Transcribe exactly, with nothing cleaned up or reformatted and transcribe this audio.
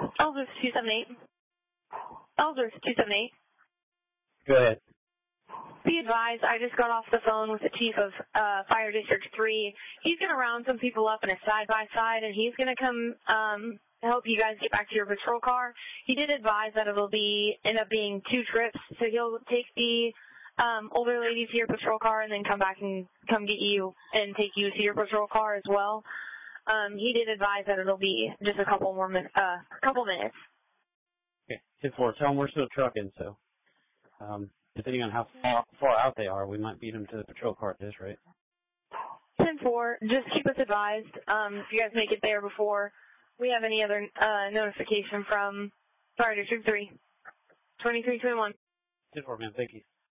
Ellsworth two seven eight. Ellsworth two seven eight. Go ahead. Be advised, I just got off the phone with the chief of uh, Fire District three. He's going to round some people up in a side-by-side, and he's going to come um, help you guys get back to your patrol car. He did advise that it'll be end up being two trips, so he'll take the um, older lady to your patrol car and then come back and come get you and take you to your patrol car as well. Um, he did advise that it'll be just a couple more min- uh, couple minutes. Okay, ten four, tell them we're still trucking, so um, depending on how far, far out they are, we might beat them to the patrol car at this rate. ten four, just keep us advised um, if you guys make it there before we have any other uh, notification from Fire District three. twenty-three twenty-one. ten four, man, thank you.